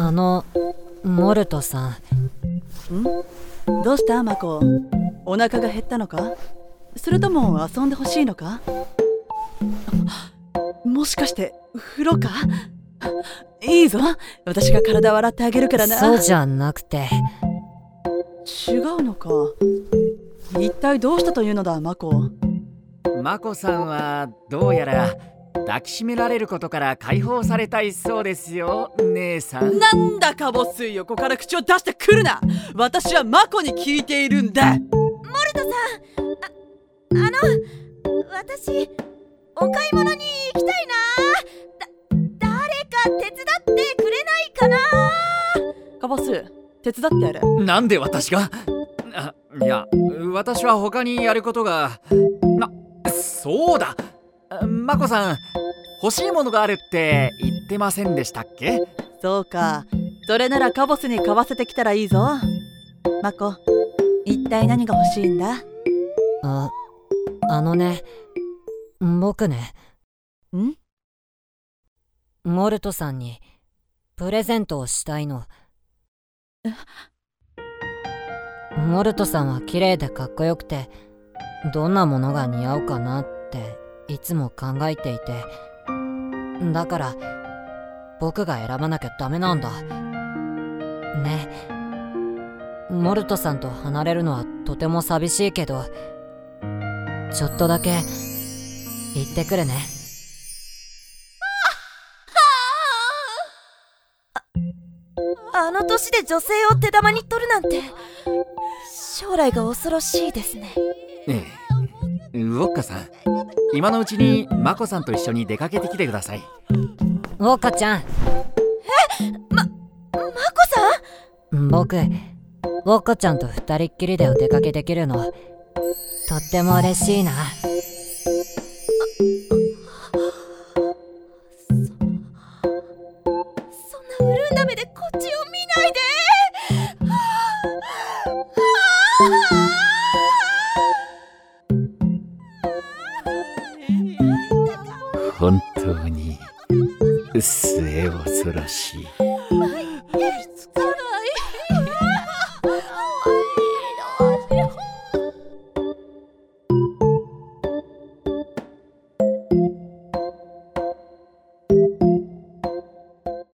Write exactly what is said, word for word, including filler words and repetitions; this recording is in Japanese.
あのモルトさん？どうしたマコ？お腹が減ったのか？それとも遊んでほしいのか？もしかして風呂か？いいぞ、私が体を洗ってあげるからな。 そうじゃなくて。 違うのか。一体どうしたというのだマコ？ マコさんはどうやら抱きしめられることから解放されたいそうですよ、姉さん。 なんだかボス、横から口を出してくるな。私はマコに聞いているんだ。 モルトさん、あ、あの私お買い物に行きたいな。だ、誰か手伝ってくれないかな。 カボス、手伝ってやる。 なんで私が？あ、いや、私は他にやることが。な、そうだ、マコさん、欲しいものがあるって言ってませんでしたっけ？ そうか、それならカボスに買わせてきたらいいぞ。マコ、一体何が欲しいんだ？ あ、あのね、僕ね、 ん？ モルトさんにプレゼントをしたいの。モルトさんは綺麗でかっこよくて、どんなものが似合うかなっていつも考えていて、だから僕が選ばなきゃダメなんだね。モルトさんと離れるのはとても寂しいけど、ちょっとだけ行ってくるね。 あ、あの年で女性を手玉に取るなんて、将来が恐ろしいですね。 ええ、ウォッカさん、今のうちにマコさんと一緒に出かけてきてください。 ウォッカちゃん。 え、ま、マコさん？ 僕、ウォッカちゃんと二人っきりでお出かけできるのとっても嬉しいな。 そんな潤んだ目でこっちを見ないで。 本当に末恐ろしい。